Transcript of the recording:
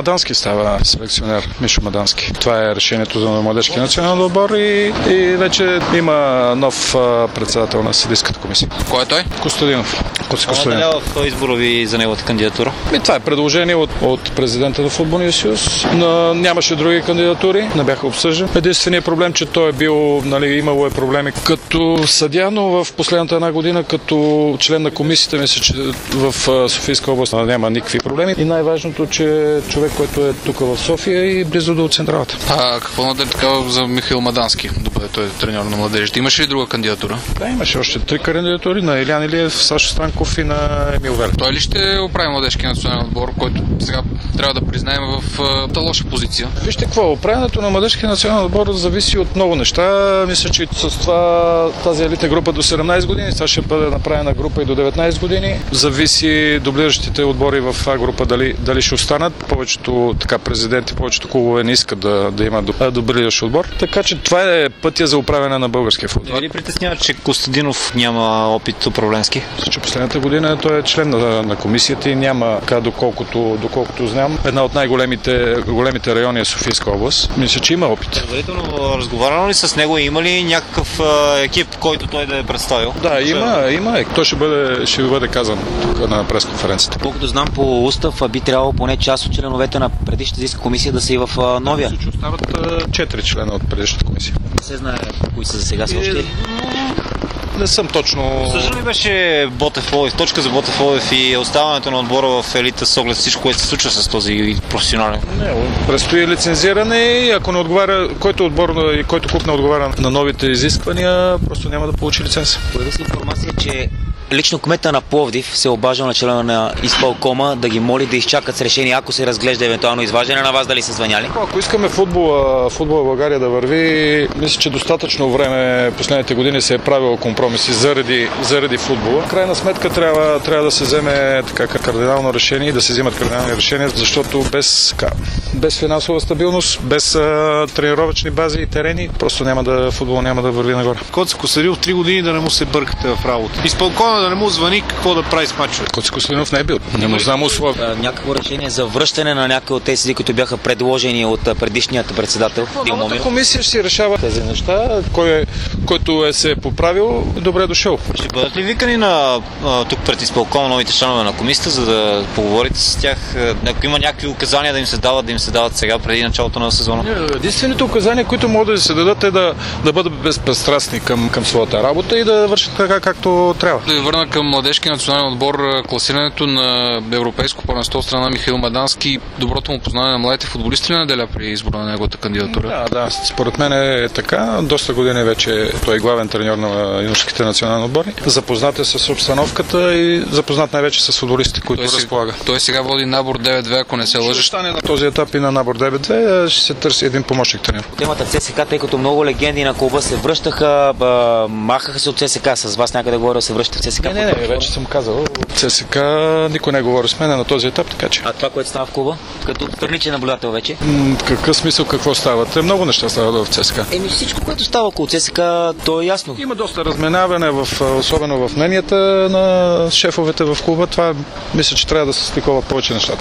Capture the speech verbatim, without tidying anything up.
Мадански става селекционер, Мишо Мадански. Това е решението за младежкия национален отбор и, и вече има нов а, председател на съдийската комисия. Кой е той? Костадинов. Коси Костадинов. Това избора ви за неговата кандидатура? И това е предложение от, от президента на Футболния съюз. Но нямаше други кандидатури, не бяха обсъждани. Единственият проблем, че той е бил, нали, имало е проблеми като съдия, но в последната една година като член на комисията, мисля, че в Софийска област няма никакви проблеми. И най-важното, че човек, който е тук в София и близо до централата. А какво надали така за Михаил Мадански, да бъде той треньор на младежите? Имаше ли друга кандидатура? Да, имаше още три кандидатури на Илян Илиев, Сашо Станков и на Емил Вер. Той ли ще оправи младежкия национален отбор, който сега трябва да признаем в та лоша позиция? Вижте какво, оправянето на младежкия национален отбор зависи от много неща. Мисля, че с това тази елитна група до седемнайсет години, сега ще бъде направена група и до деветнайсет години. Зависи дублиращите отбори в А група дали, дали ще останат. Повечето така президенти, повечето клубове не искат да, да има дублиращ отбор. Така че това е пътя за управяне на българския футбол. Дали притеснява, че Костадинов няма опит управленски? Че последната година той е член на, на комисията и няма, така, доколкото, доколкото знам, една от най-големите големите райони е Софийска област. Мисля, че има опит. Предварително разговарял ли с него? Има ли някакъв а, екип, който той да е представил? Да, има, има. Той ще бъде, ще бъде казан тук на пресконференцията. Колкото знам по устав, би трябвало поне част от членовете на предишната комисия да са и в а, новия. Мисля, че остават четири члена от предишната комисия. Не се знае кои са за сега са още. Не съм точно... Съжа ли беше Ботев Ловев, точка за Ботев Ловев и оставането на отбора в елита с оглед всичко, което се случва с този професионален? Не, предстои лицензиране и ако не отговаря, който отбор и който клуб не отговаря на новите изисквания, просто няма да получи лиценз. Появи се информация, че лично кмета на Пловдив се обажда на члена на изпълкома да ги моли да изчакат с решение, ако се разглежда евентуално изваждане на вас, дали са звъняли? Ако искаме футбола, футбола в България да върви, мисля, че достатъчно време последните години се е правило компромиси заради, заради футбола. В крайна сметка трябва, трябва да се вземе така кардинално решение и да се взимат кардинални решения, защото без, без финансова стабилност, без а, тренировъчни бази и терени, просто няма да, футбол няма да върви нагоре. Коци Костадинов три години да не му се бъркате в работа. Изпълкома да не му звъни какво да прави с мачове. Коци Костадинов не е бил. Не му знам условия. Някакво решение за връщане на някои от тези, които бяха предложени от предишният председател. Новата комисия ще си решава тези неща. Кой е, който е се е поправил, добре дошъл. Ще бъдат ли викани на а, тук пред изпълкома новите членове на комисията, за да поговорите с тях? Ако има някакви указания да им се дават, да им се дават сега, преди началото на сезона? Единствените указания, които могат да се дадат, е да, да бъдат безпристрастни към, към своята работа и да вършат така, както трябва. Да ви върна към младежкия национален отбор, класирането на европейско първенство от страна Михаил Мадански, доброто му познаване на младите футболисти ли наделя при избора на неговата кандидатура? Да, да, според мен е така. Доста години вече той е главен треньор на юношеските национални отбори. Запознат е с обстановката и запознат най-вече с футболистите, които той разполага. Той сега води набор девет две, ако не се лъжа. Ще стане на този етап и на набор девет две, ще се търси един помощник треньор. Темата ЦСКА, тъй като много легенди на клуба се връщаха, ба, махаха се от ЦСКА. С вас някъде говоря да се връщате в ЦСКА. Не, не, не, вече съм казал. ЦСКА никой не говори с мен на този етап, така че. А това, което става в клуба? Като страничен наблюдател вече? М- какъв смисъл, какво става? Те много неща стават в ЦСКА. Еми всичко, което става около ЦСКА, то е ясно. Има доста разминаване, в, особено в мненията на шефовете в клуба. Това мисля, че трябва да се стикова повече нещата.